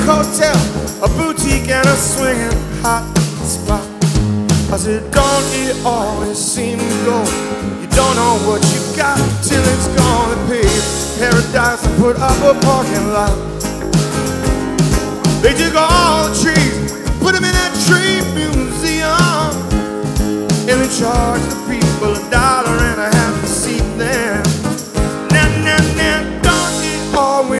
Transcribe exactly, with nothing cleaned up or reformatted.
hotel, a boutique, and a swinging hot spot. I said, don't it always seem to go? You don't know what you got till it's gone. They paved paradise and put up a parking lot. They took all the trees, put them in that tree museum, and they charged the people